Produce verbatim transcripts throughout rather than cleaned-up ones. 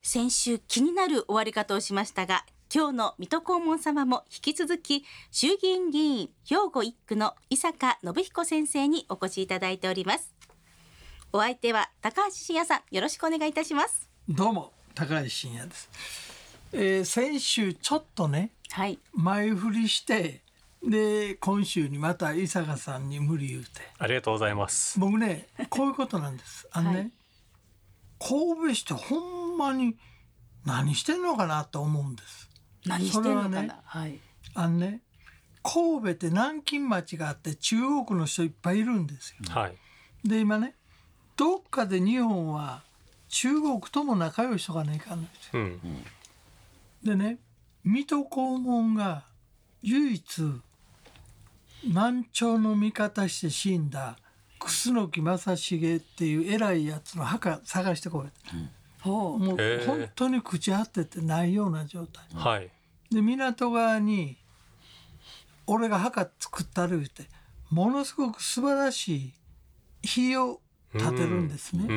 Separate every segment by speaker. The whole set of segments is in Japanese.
Speaker 1: 先週気になる終わり方をしましたが、今日の水戸黄門様も引き続き衆議院議員兵庫一区の伊坂信彦先生にお越しいただいております。お相手は高橋真也さん、よろしくお願いいたします。
Speaker 2: どうも高橋真也です、えー、先週ちょっとね、
Speaker 1: はい、
Speaker 2: 前振りしてで今週にまた伊坂さんに無理言うて
Speaker 3: ありがとうございます。
Speaker 2: 僕ねこういうことなんですあのね、
Speaker 1: はい、
Speaker 2: 神戸市ってほんまに何してんのかなと思うんです。
Speaker 1: 何してんのかな、
Speaker 2: それはね、
Speaker 1: はい、
Speaker 2: あのね神戸って南京町があって中国の人いっぱいいるんですよ、
Speaker 3: はい、
Speaker 2: で今ねどっかで日本は中国とも仲良いしとかねいかんのですよ、
Speaker 3: うん
Speaker 2: でね水戸黄門が唯一南朝の味方して死んだ楠木正成っていう偉いやつの墓探してこい、うん、もう本当に朽ち果ててないような状態、
Speaker 3: はい、
Speaker 2: で港側に俺が墓作ったる言うてものすごく素晴らしい碑を建てるんですね、
Speaker 3: うんうん、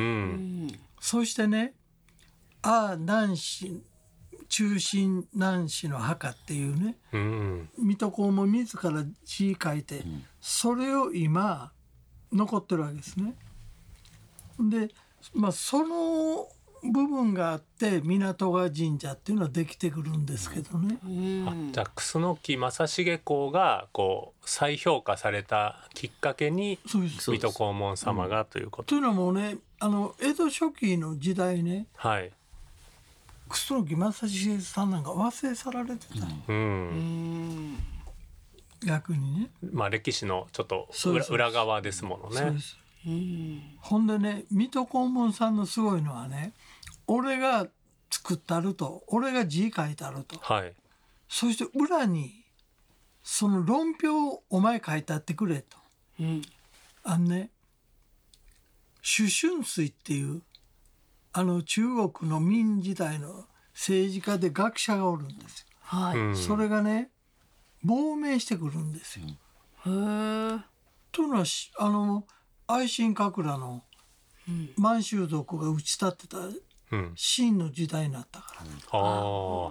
Speaker 2: そしてねああ南市中心南市の墓っていうね、うん、水戸黄門自ら字書いて、うん、それを今残ってるわけですね。で、まあ、その部分があって港川神社っていうのはできてくるんですけどね、
Speaker 3: うん、あじゃあ楠木正成公がこう再評価されたきっかけに水戸黄門様がということ、
Speaker 2: うん、というのもねあの江戸初期の時代ね、はい、楠木正成さんなんか忘れ去られてた、うん、逆にね、
Speaker 3: まあ、歴史のちょっと 裏, 裏側ですものね。そうです、
Speaker 2: うん、ほんでね水戸黄門さんのすごいのはね俺が作ったると俺が字書いたると、はい、そして裏にその論評をお前書いたってくれと、うん、あのね朱春水っていうあの中国の明時代の政治家で学者がおるんですよ、はい、それがね亡命してくるんですよ、うん、へえというのはあの愛新覚羅の満州族が打ち立ってた秦の時代になったから、うん、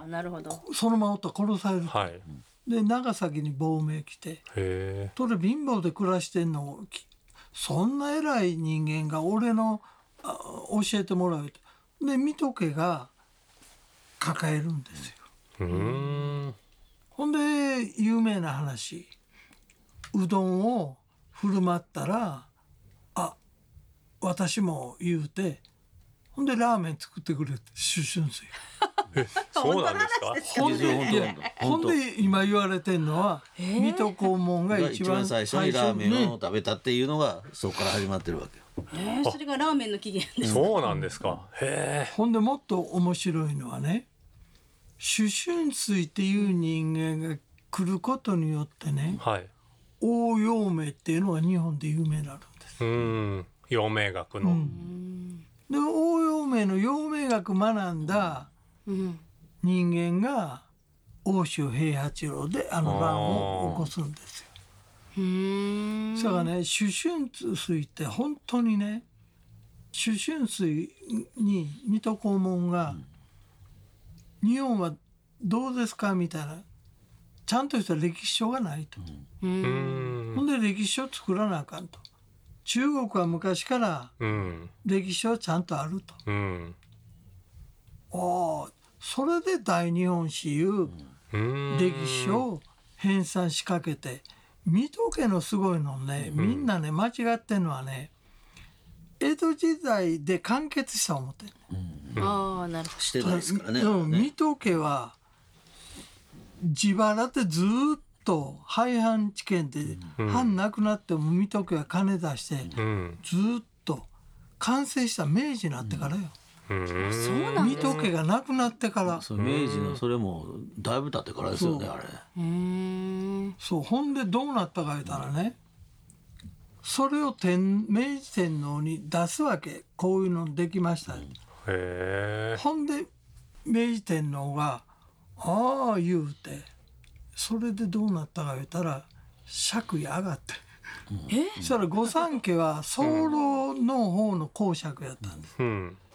Speaker 1: ああなるほど
Speaker 2: そのままおったら殺される、はい、で長崎に亡命来てへそれ貧乏で暮らしてんのそんな偉い人間が俺の教えてもらうとで水戸家が抱えるんですよ。うーんほんで有名な話うどんを振る舞ったらあ私も言うてほんでラーメン作ってくれって朱春水
Speaker 3: そうなんですか。
Speaker 2: ほんでいやほんで今言われてんのは、えー、水戸黄門が一番
Speaker 4: 最初にラーメンを食べたっていうのがそこから始まってるわけよ。
Speaker 1: えー、それがラーメンの起源です。
Speaker 3: そうなんですか。へえ。
Speaker 2: ほんでもっと面白いのはね朱春水っていう人間が来ることによってね、はい、応用名っていうのが日本で有名になるんです。
Speaker 3: うん陽明学の、うん、
Speaker 2: で応用名の陽明学学んだ人間が奥州平八郎であの乱を起こすんですよ。うーんそれからね朱春水って本当にね朱春水に水戸黄門が、うん、日本はどうですかみたいなちゃんとした歴史書がないと、うん、ほんで歴史書作らなあかんと中国は昔から歴史書ちゃんとあると、うん、おそれで大日本史いう歴史書を編纂しかけて水戸家のすごいのねみんなね間違ってんのはね江戸時代で完結した思ってる、
Speaker 1: うん、ああなるほど
Speaker 4: してないですからね。
Speaker 2: 水戸家は自腹でずっと廃藩置県で藩なくなっても水戸家は金出してずっと完成した明治になってからよ、うんうん、そうなんですか。水戸家がなくなってから
Speaker 4: そう明治のそれもだいぶ経ってからですよねあれ。
Speaker 2: うーんそうほんでどうなったか言ったらねそれを天明治天皇に出すわけこういうのできました、うん、へほんで明治天皇がああ言うてそれでどうなったか言ったら爵位上がって、うん、そしたら御三家は早漏の方の公爵やったんです、うん、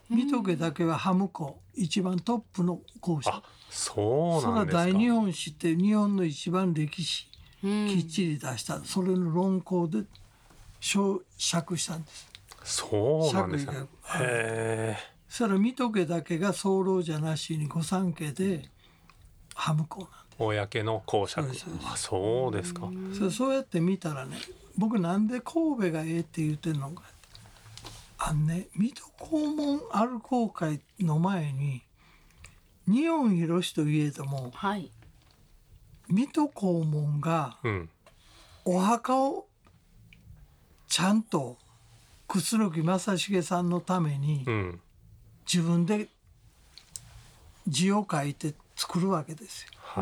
Speaker 2: 水戸家だけはハム校一番トップの校舎。
Speaker 3: あ、そうなんですか。
Speaker 2: それは大日本史って日本の一番歴史きっちり出した、それの論考で釈したんです。
Speaker 3: そうなんですか。へえ。
Speaker 2: それは水戸家だけが僧侶じゃなしに御三家でハム校なんです。
Speaker 3: 公の公爵。あ、そうですか。
Speaker 2: そ, そうやって見たらね、僕なんで神戸がええって言ってんのか。あのね、水戸黄門ある航海の前に日本広しといえども、はい、水戸黄門がお墓をちゃんと楠木正成さんのために自分で字を書いて作るわけですよ。はい、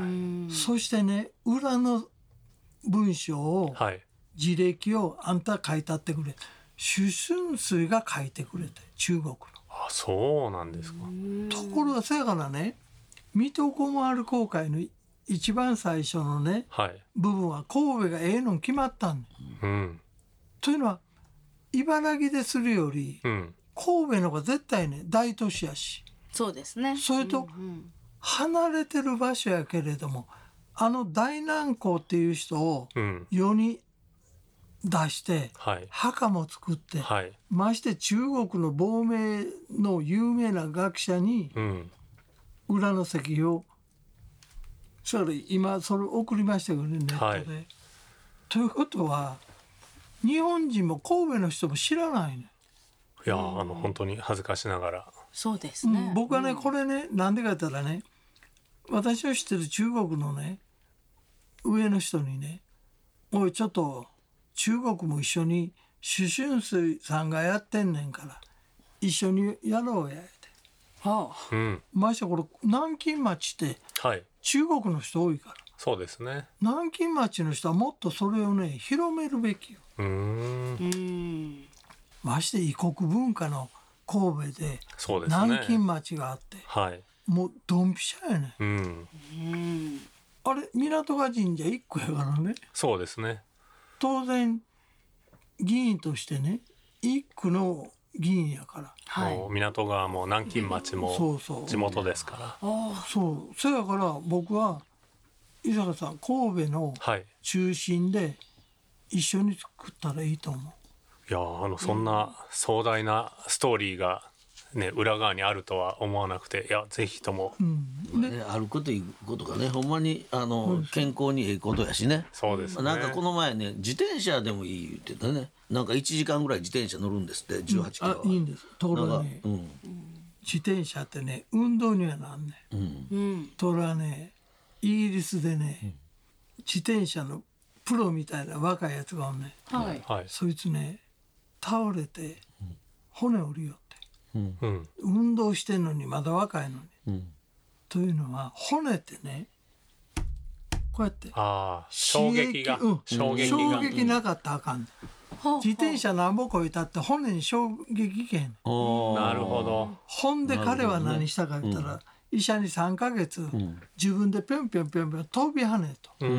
Speaker 2: そしてね、裏の文章を、はい、字歴をあんた書いたってくれ、朱春水が書いてくれて、中国の。
Speaker 3: あ、そうなんですか。
Speaker 2: ところがそやからね、水戸黄門ある航海の一番最初のね、はい、部分は神戸がええの決まったん、うん、というのは茨城でするより、うん、神戸の方が絶対ね大都市やし、
Speaker 1: そうですね。
Speaker 2: それと、うんうん、離れてる場所やけれども、あの大南光っていう人を世に出して、うん、墓も作って、はい、まして中国の亡命の有名な学者に裏の席を、それ今それ送りましたけどね、ネットで、はい、ということは日本人も神戸の人も知らないね。
Speaker 3: いや、あの本当に恥ずかしながら。
Speaker 1: そうですね、
Speaker 2: うん、僕はね、これね、なんでか言ったらね、私の知ってる中国のね上の人にね、おいちょっと中国も一緒に朱春水さんがやってんねんから一緒にやろうやって、はあ、うん、ましてこれ南京町って中国の人多いから、はい、
Speaker 3: そうですね、
Speaker 2: 南京町の人はもっとそれをね広めるべきよ。うーん、まして異国文化の神戸で南京町があって、はい、もうドンピシャやね、うん、あれ港川神社一個やからね。
Speaker 3: そうですね、
Speaker 2: 当然議員としてね一区の議員やから、
Speaker 3: はい、港川も南京町も地元ですから、
Speaker 2: そう、そやから僕は伊坂さん神戸の中心で一緒に作ったらいいと思う。
Speaker 3: いや、あのそんな壮大なストーリーがね、裏側にあるとは思わなくて、いやぜひとも、うん
Speaker 4: ね、歩くということがね、ほんまにあの、うん、健康にいいことやしね。
Speaker 3: そうですね。
Speaker 4: なんかこの前ね、自転車でもいい言ってたね。なんかいちじかんぐらい自転車乗るんですって、じゅうはちキロは、
Speaker 2: うん、あ、いいんです。ところがね、うん、自転車ってね運動にはなんね、うん、ところがねイギリスでね、うん、自転車のプロみたいな若いやつがおんね、はい、そいつね倒れて骨折るよって、うんうん、運動してんのにまだ若いのに、うん、というのは骨ってねこうやって
Speaker 3: あ衝撃が、うん、衝撃が
Speaker 2: 衝撃なかったらあかん、ね、うん、自転車なんぼこいたって骨に衝撃けへん。
Speaker 3: なるほど。
Speaker 2: ほんで彼は何したか言ったら、うん、医者にさんかげつ、うん、自分でぴょんぴょんぴょんぴょん飛び跳ねと、うん、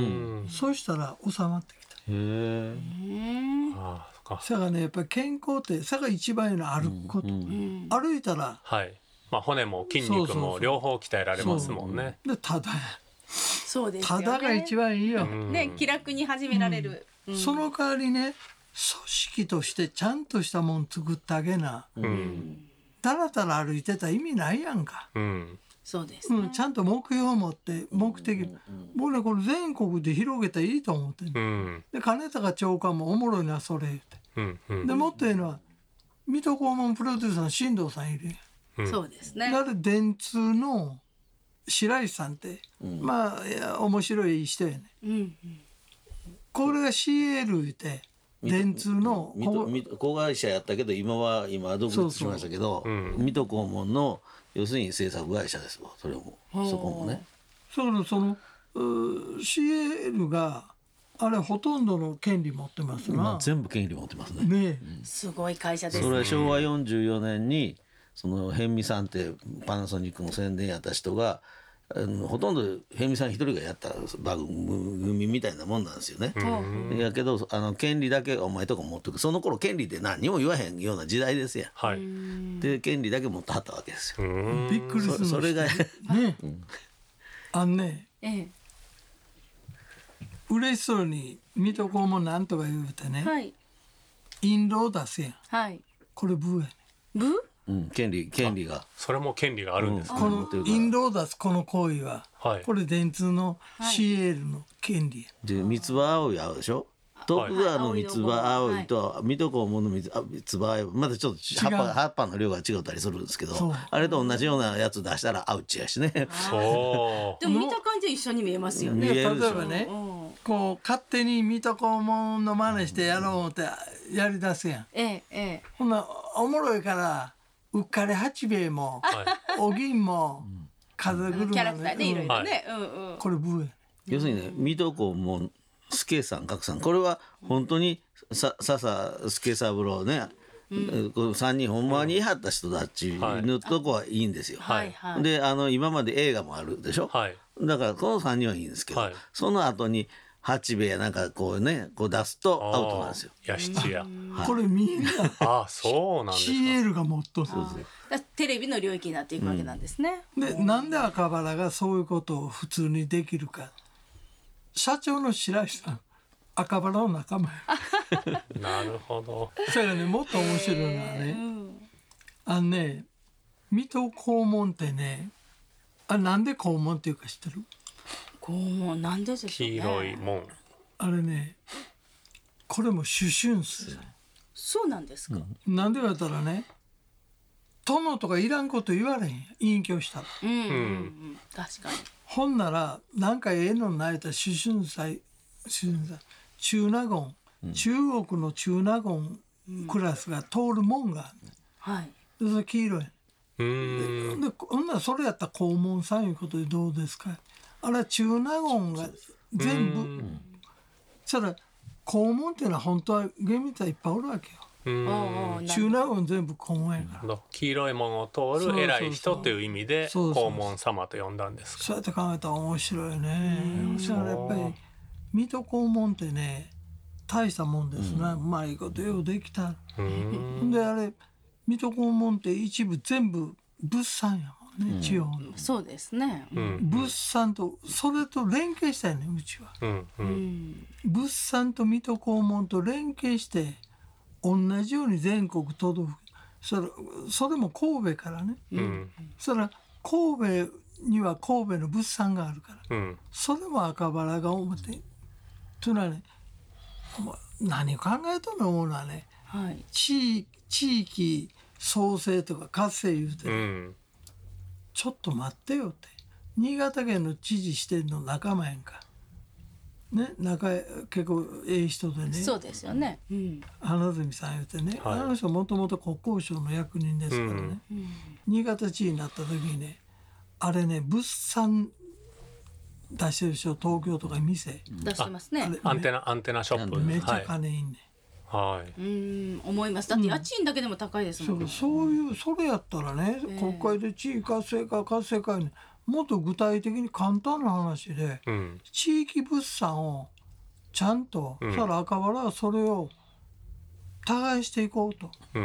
Speaker 2: そうしたら収まってきた。へえ。ああ、そっか。それがねやっぱり健康ってそれが一番いいの歩くこと、うんうん、歩いたら、
Speaker 3: はい、まあ、骨も筋肉も両方鍛えられますもんね。
Speaker 2: でただ
Speaker 1: そうですよね、
Speaker 2: ただが一番いいよ、
Speaker 1: ね、気楽に始められる、
Speaker 2: うんうん、その代わりね組織としてちゃんとしたもん作ってあげな、うん、だらだら歩いてたら意味ないやんか、うん、
Speaker 1: そうですね、
Speaker 2: うん、ちゃんと目標を持って目的、うん、僕ねこれ全国で広げたらいいと思ってる、うん、で金高長官もおもろいなそれ言って、うんうん、でもっと言うのは水戸黄門プロデューサーの進藤さんいるやん、
Speaker 1: うん、そうですね。
Speaker 2: だって電通の白石さんって、うん、まあいや面白い人やね、うんうん、これが シーエル 言って電通の
Speaker 4: 子会社やったけど今は今独立しましたけど、水戸黄門の要するに制作会社ですわ。それもそこもね、
Speaker 2: そのその シーエル があれほとんどの権利持ってますな、まあ、
Speaker 4: 全部権利持ってますね。
Speaker 2: ね、
Speaker 1: うん、すごい会社ですね。
Speaker 4: それはしょうわよんじゅうよねんにその辺見さんってパナソニックの宣伝やった人があのほとんど辺見さん一人がやった番組みたいなもんなんですよね。うん、やけどあの権利だけお前とこ持ってく、その頃権利って何にも言わへんような時代ですやん。はい、で権利だけ持ってはったわけですよ。
Speaker 2: びっくりするんです。
Speaker 4: そ, それがね、
Speaker 2: うん、あんね、ええ、嬉しそうに水戸黄門なんとか言うてね、はい、印籠出すやん、はい、これブーやね。
Speaker 1: ブー、
Speaker 4: うん、権利権利が
Speaker 3: それも権利があるんですか、
Speaker 2: うん、この印籠出すこの行為は、はい、これ電通の シーエーエル の権利や、
Speaker 4: はい、で三つ葉葵合うでしょ、徳川の三つ葉葵と水戸黄門の三つ葉葵、またちょっと葉っぱ、葉っぱの量が違ったりするんですけど、あれと同じようなやつ出したらアウチやしね。
Speaker 1: そうでも見た感じは一緒に見えますよね。
Speaker 2: 例えばね、こう勝手に水戸黄門の真似してやろうってやり出すやん、ええええ、ほんなおもろいからうっかり八兵衛も、はい、お銀も風車の、
Speaker 1: キャラクターでいろいろね、
Speaker 2: うんうん、これブーや。
Speaker 4: 要するにね、水戸黄門助さん格さん、これは本当にさ笹助三郎ね、うん、このさんにんほんまにいはった人たちのとこはいいんですよ、はいはい、であの今まで映画もあるでしょ、はい、だからこのさんにんはいいんですけど、はい、その後に八兵衛やなんかこうねこう出すとアウトなんですよ。
Speaker 3: や七や、
Speaker 2: はい、これみんな
Speaker 3: あそうなんですか。
Speaker 2: シーエル がもっとそう
Speaker 1: です。テレビの領域になっていくわけなんですね、
Speaker 2: うん、でなんで赤バラがそういうことを普通にできるか、社長の白石さん赤バラの仲間
Speaker 3: なるほど。
Speaker 2: それがねもっと面白いのはね、うん、あのね水戸黄門ってね、あれなんで黄門っていうか知ってる？
Speaker 1: 黄門なんででしょうね。
Speaker 3: 黄色い門。
Speaker 2: あれねこれも主春数。
Speaker 1: そうなんですか、
Speaker 2: うん、なんでか言ったらね殿とかいらんこと言われへん、隠居したら、うんうんうん、
Speaker 1: 確かに。
Speaker 2: ほんならなんかええのないた主春祭主春祭中納言、うん、中国の中納言クラスが通る門がある、うん、はい、でそれ黄色い。うーんでほんならそれやったら黄門さんいうことでどうですか。あれは中納言が全部そしたら黄門っていうのは本当は厳密はいっぱいおるわけよ。うん中納言全部黄門やから、
Speaker 3: 黄色い門を通る偉い人という意味で黄門様と呼んだんですか。
Speaker 2: そうやって考えたら面白いよね。だからやっぱり水戸黄門ってね大したもんですね、うん、うまいことようできた。うんであれ水戸黄門って一部全部物産やもんね、うん、地方の。
Speaker 1: そうですね、
Speaker 2: うん、物産とそれと連携したいねうちは、うんうん、物産と水戸黄門と連携して同じように全国都道府それそれも神戸からね、うん、それ神戸には神戸の物産があるから、うん、それも赤バラが表というのはね、何考えとんの思うのはね、はい、地, 地域創生とか活性言うて、うん、ちょっと待ってよって新潟県の知事してんの仲間やんかね、仲結構ええ人でね。
Speaker 1: そうですよね、うん、
Speaker 2: 花住さん言うてね、はい、あの人もともと国交省の役人ですからね、うん、新潟知事になった時にねあれね物産出してるでしょ東京とか店
Speaker 1: 出してますね。
Speaker 3: アンテナアンテナショップ
Speaker 2: めっちゃ金いいね、
Speaker 3: はい、
Speaker 1: うん思います。だって家賃だけでも高いですもんね、
Speaker 2: うん、そう、そういうそれやったらね、えー、国会で地域活性化活性化にもっと具体的に簡単な話で、うん、地域物産をちゃんと、うん、そら赤バラはそれを耕していこうと、うんうん、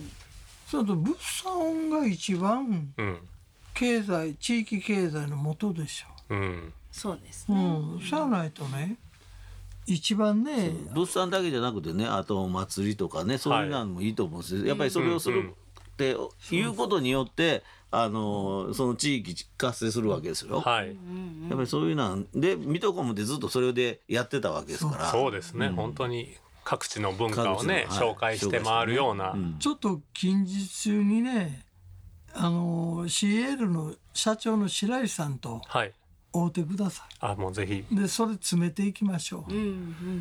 Speaker 2: それと物産が一番経済地域経済の元でしょ。うん、
Speaker 1: そうですね、
Speaker 2: うん、しゃあないとね一番ね
Speaker 4: 物産だけじゃなくてねあとお祭りとかねそういうのもいいと思うんですよ、はい、やっぱりそれをするっていうことによってあのその地域活性するわけですよ、はい、やっぱりそういうなんで水戸黄門ってずっとそれでやってたわけですから。
Speaker 3: そうですね、うん、本当に各地の文化をね、はい、紹介して回るような、
Speaker 2: ねうん、ちょっと近日中にねあの シーエーエル の社長の白石さんと、はい会うてください。
Speaker 3: あもうぜひ
Speaker 2: でそれ詰めていきましょう、うんうん、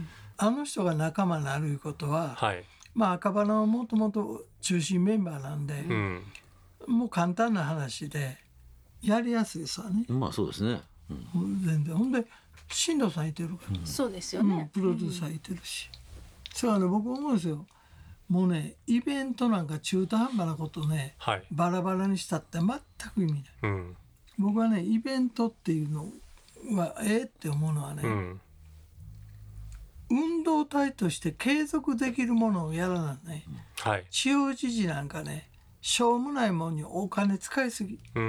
Speaker 2: あの人が仲間になるいうことは、はい、まあ赤羽はもともと中心メンバーなんで、うん、もう簡単な話でやりやすいですわね。
Speaker 4: まあそうですね、
Speaker 2: うん、全然ほんで進藤さんいてるから、
Speaker 1: うん、そうですよね、
Speaker 2: うん、プロデューサーいてるし、うん、それはね僕思うんですよもうねイベントなんか中途半端なことね、はい、バラバラにしたって全く意味ない、うん僕はねイベントっていうのはええって思うのはね、うん、運動体として継続できるものをやらないね、はい、地方自治なんかねしょうもないものにお金使いすぎ、うん、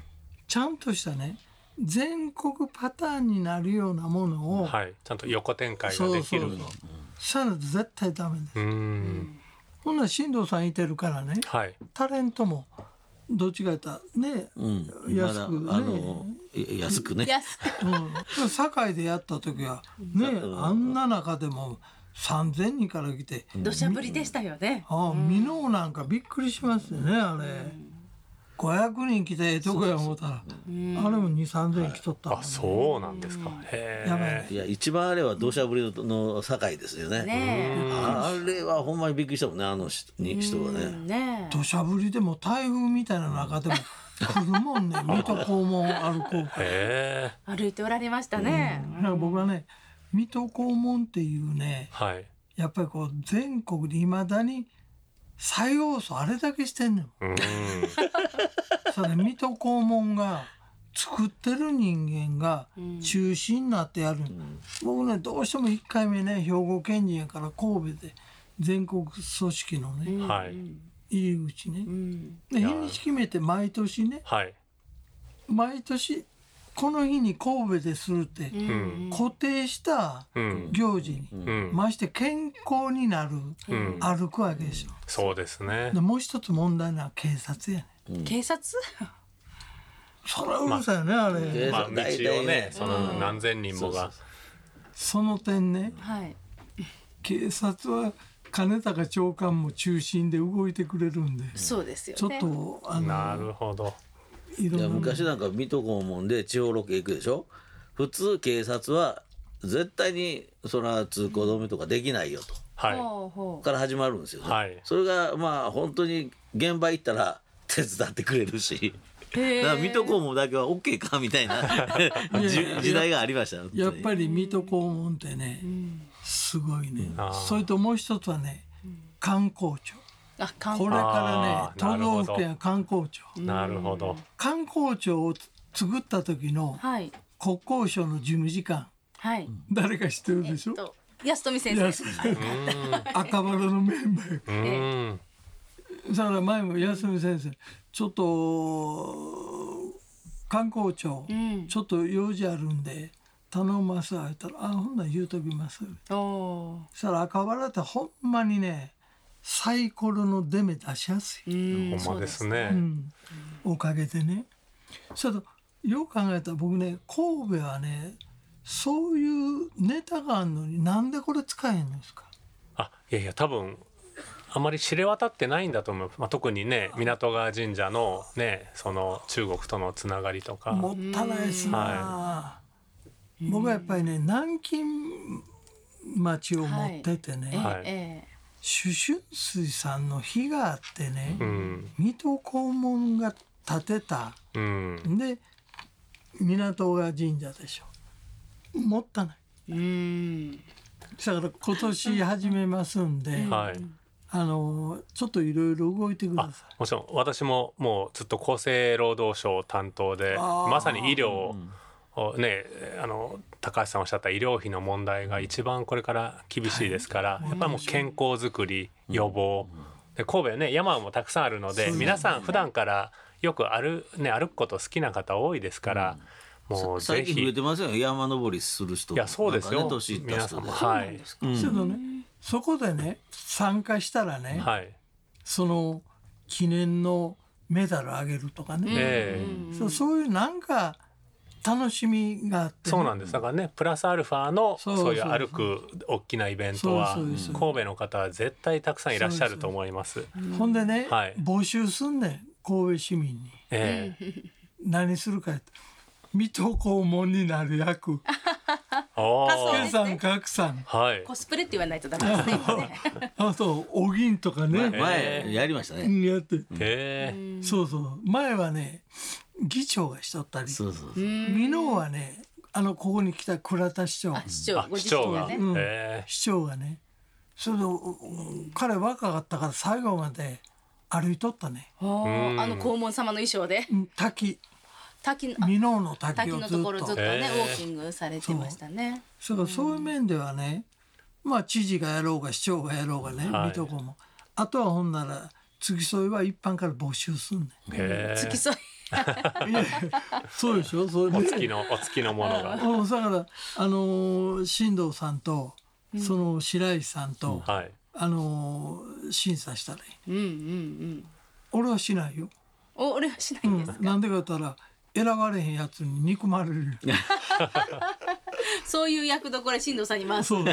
Speaker 2: ちゃんとしたね全国パターンになるようなものを、
Speaker 3: はい、ちゃんと横展開ができる。
Speaker 2: そうそうそう、そういうの絶対ダメです。うん、ほんなら進藤さんいてるからね、はい、タレントもどっちかやったらね、うん、安くね、ま、あの
Speaker 4: 安くね、
Speaker 2: うん、堺でやった時はね、あんな中でもさんぜんにんから来て
Speaker 1: 土砂降りでしたよね。
Speaker 2: ああ、箕面なんかびっくりしますよね、あれ、うん、ごひゃくにん来てええとこや思ったら、あれもにさんぜん来とったから、
Speaker 3: ね、あ、そうなんですか。へ
Speaker 2: やばい、ね、
Speaker 4: いや一番あれは土砂降りの堺ですよね。ね、あれはほんまにびっくりしたもんね、あの人は ね, ね
Speaker 2: 土砂降りでも台風みたいな中でも来るもんね水戸黄門歩こうか
Speaker 1: 歩いておられましたね、
Speaker 2: うん、なんか僕はね水戸黄門っていうね、はい、やっぱりこう全国でいまだに再放送あれだけしてんのよ。うんそれ水戸黄門が作ってる人間が中心になってやる、うん、僕ねどうしてもいっかいめね兵庫県人やから神戸で全国組織のね、うん、入り口ね、うん、で日にち決めて毎年ね、はい、毎年この日に神戸でするって、うん、固定した行事に、うん、まして健康になる、うん、歩くわけですよ。
Speaker 3: そうですね。
Speaker 2: でもう一つ問題なのは警察やね、
Speaker 1: うん、警察
Speaker 2: それはうるさいよね、まあ、あれ、
Speaker 3: まあ、道をねその何千人もが、うん、
Speaker 2: その点ね、はい、警察は金高長官も中心で動いてくれるんで、
Speaker 1: そうですよね、
Speaker 2: ちょっとあの
Speaker 3: なるほど。
Speaker 4: いや昔なんか水戸黄門で地方ロケ行くでしょ。普通警察は絶対にそら通行止めとかできないよと、はい、から始まるんですよね、はい、それがまあ本当に現場行ったら手伝ってくれるしだから水戸黄門だけは OK かみたいな時代がありました。
Speaker 2: やっぱり水戸黄門ってね、うん、すごいね、うん、それともう一つはね観光庁、あこれからね都道府県観光庁、
Speaker 3: なるほど、
Speaker 2: 観光庁を作った時の国交省の事務次官、はい、誰か知ってるでしょ、えっと、
Speaker 1: 安富先生
Speaker 2: 赤羽のメンバー、えー、だから前も安富先生ちょっと観光庁、うん、ちょっと用事あるんで頼ますわ言ったら、あほんなら言うときます。そしたら赤羽ってほんまにねサイコロの出目出しやすい、
Speaker 3: ほんまですね、
Speaker 2: うん、おかげでね。それとよく考えたら僕ね神戸はねそういうネタがあるのになんでこれ使えへんのですか。
Speaker 3: あいやいや多分あまり知れ渡ってないんだと思う、まあ、特にね港川神社のねその中国とのつながりとか
Speaker 2: もったいないですな、はい、僕はやっぱりね南京町を持っててね、はい、朱春水さんの碑があってね、うん、水戸黄門が建てた、うん、で港川神社でしょ、もったいない、うん、だから今年始めますんで、はい、あのちょっといろいろ動いてください。
Speaker 3: もちろん私ももうずっと厚生労働省担当でまさに医療をね、あの高橋さんおっしゃった医療費の問題が一番これから厳しいですから、はい、やっぱりもう健康づくり予防、うん、で神戸はね山もたくさんあるので、ね、皆さん普段からよく歩、ね、歩くこと好きな方多いですから、うん、もうぜひ
Speaker 4: 最近増えてますよ山登りする人。
Speaker 3: いやそうですよ、
Speaker 4: ね、年いった人で、
Speaker 3: はい、
Speaker 2: うん、けどねそこでね参加したらね、はい、その記念のメダルあげるとかね、えー、そう、そういうなんか楽しみがあって、ね、
Speaker 3: そうなんです。だからねプラスアルファのそういう歩く大きなイベントは神戸の方は絶対たくさんいらっしゃると思います。
Speaker 2: ほんでね、はい、募集すんねん神戸市民に、えー、何するかって水戸黄門になる役助さん格さん、
Speaker 1: はい、コスプレって言わないとダメですね
Speaker 2: あとお銀とかね
Speaker 4: 前やりましたね、
Speaker 2: やって、えー、そうそう前はね議長がしとったり、そうそうそう、箕面はねあのここに来た倉田市長、
Speaker 1: あ市長、ご市長がね、
Speaker 2: うん、市長がねそれで彼若かったから最後まで歩いとったね、
Speaker 1: あの黄門様の衣装で
Speaker 2: 滝
Speaker 1: 滝の
Speaker 2: 箕面の滝
Speaker 1: 滝
Speaker 2: をずっ
Speaker 1: のところずっと
Speaker 2: と
Speaker 1: ね、
Speaker 3: へー
Speaker 1: ウォーキングされてましたね。
Speaker 2: それからそういう面ではね、まあ知事がやろうが市長がやろうがね、
Speaker 3: はい
Speaker 2: 水戸黄門、あとはほんなら付き添いは一般から募集すんねん。
Speaker 3: へー
Speaker 1: 付き添い
Speaker 2: いやいやそうでしょ、それで
Speaker 3: お付きのお付きのものが。
Speaker 2: うんだからあのー新藤さんとその白石さんと、
Speaker 3: はい。
Speaker 2: あのー審査したらいい。
Speaker 1: うんうんうん
Speaker 2: 俺はしないよ、
Speaker 1: お俺はしな
Speaker 2: うん
Speaker 1: いんですか、
Speaker 2: ん、なんでか言ったら選ばれへんやつに憎まれるよ
Speaker 1: そういう役どころ進藤さんに回す。
Speaker 2: そう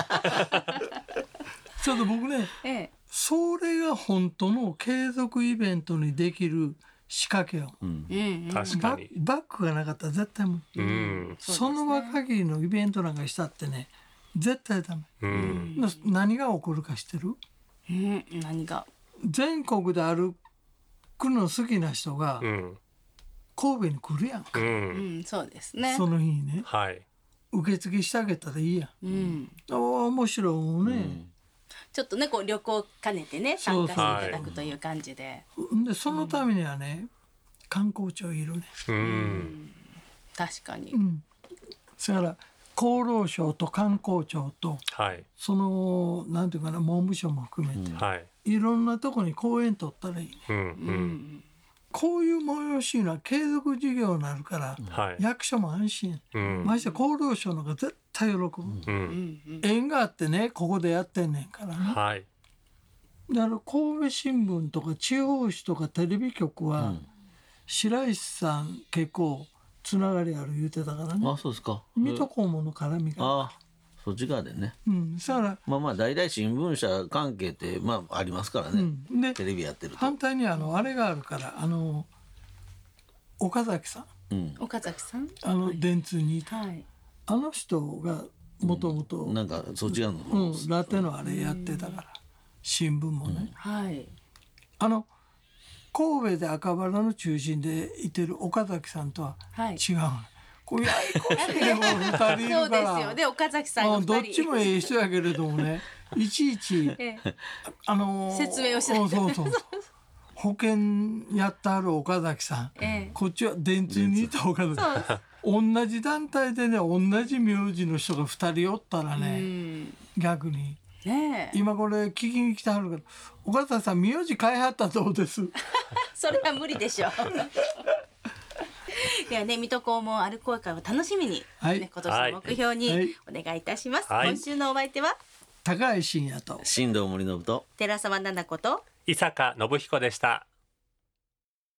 Speaker 2: ちょっと僕ね、
Speaker 1: ええ
Speaker 2: それが本当の継続イベントにできる仕掛けを、
Speaker 4: うん
Speaker 1: うんうん、
Speaker 2: バ
Speaker 3: 確かに。
Speaker 2: バックがなかったら絶対無理、
Speaker 3: うん。
Speaker 2: その場限りのイベントなんかしたってね絶対ダメ、
Speaker 3: うん。
Speaker 2: な何が起こるか知ってる？
Speaker 1: うん、何が
Speaker 2: 全国で歩くの好きな人が
Speaker 3: うん。
Speaker 2: 神戸に来るやんか、
Speaker 3: う。
Speaker 1: うんんそうですね。
Speaker 2: その日にね
Speaker 3: はい。
Speaker 2: 受付してあげたらいいやん、
Speaker 1: うん、
Speaker 2: ああ面白いもんね、
Speaker 1: ちょっとねこう旅行兼ねてね
Speaker 2: そうそう
Speaker 1: 参加していただくという感じで、
Speaker 2: でそのためにはね、観光庁いるね、
Speaker 3: うん。
Speaker 1: 確かに、
Speaker 2: うん、それから厚労省と観光庁と
Speaker 3: はい。
Speaker 2: そのなんていうかな文部省も含めて、
Speaker 3: はい。
Speaker 2: いろんなとこに講演取ったらいいね。
Speaker 3: うん。う。
Speaker 1: うんん、
Speaker 2: こういう催しのは継続事業になるから、
Speaker 3: はい。
Speaker 2: 役所も安心、
Speaker 3: うん。
Speaker 2: まして厚労省の方が絶対喜ぶ、
Speaker 3: う。
Speaker 1: うんんうん、
Speaker 2: 縁があってねここでやってんねんからね。
Speaker 3: はい。
Speaker 2: だから神戸新聞とか地方紙とかテレビ局は、
Speaker 4: うん
Speaker 2: 白石さん結構つながりある言うてたからね。
Speaker 4: あそうですか。
Speaker 2: 水戸黄門の絡みが、
Speaker 4: ああそっち側でね。
Speaker 2: うん、だから、
Speaker 4: まあまあ大々新聞社関係ってまあありますからね。
Speaker 2: うん、で
Speaker 4: テレビやってると。
Speaker 2: 反対にあのあれがあるからあの岡崎さん
Speaker 4: うん。
Speaker 1: 岡崎さん、
Speaker 2: あの電通にいた、
Speaker 1: はい、
Speaker 2: あの人がもともと
Speaker 4: なんかそっち側の。
Speaker 2: うんラテのあれやってたから新聞もね、
Speaker 1: はい、
Speaker 2: あの神戸で赤羽の中心でいてる岡崎さんとは
Speaker 1: はい、
Speaker 2: 違うの、こうややこしいねもうふたりいる
Speaker 1: そう
Speaker 2: から
Speaker 1: ですよね岡崎さんが
Speaker 2: うんどっ
Speaker 1: 二人
Speaker 2: ちもええ人やけれどもねいちいち
Speaker 1: ええ
Speaker 2: あのー
Speaker 1: 説明をしない
Speaker 2: うんそうそうそう保険やってある岡崎さん、
Speaker 1: ええ
Speaker 2: こっちは電通にいた岡崎さん同じ団体でね同じ名字の人がふたりおったら
Speaker 1: う
Speaker 2: ね、
Speaker 1: ん
Speaker 2: 逆に
Speaker 1: ねえ
Speaker 2: 今これ聞きに来てはるから岡崎さん名字変えはったらどうです
Speaker 1: それは無理でしょうではね水戸黄門歩こう会を楽しみに、
Speaker 2: はい
Speaker 1: ね、今年の目標に
Speaker 2: はい
Speaker 1: お願いいたします、
Speaker 3: はい
Speaker 1: 今週のお相手は
Speaker 2: 高橋真也と
Speaker 4: 新藤森信と。
Speaker 1: 寺澤奈々子と
Speaker 3: 伊坂信彦でした。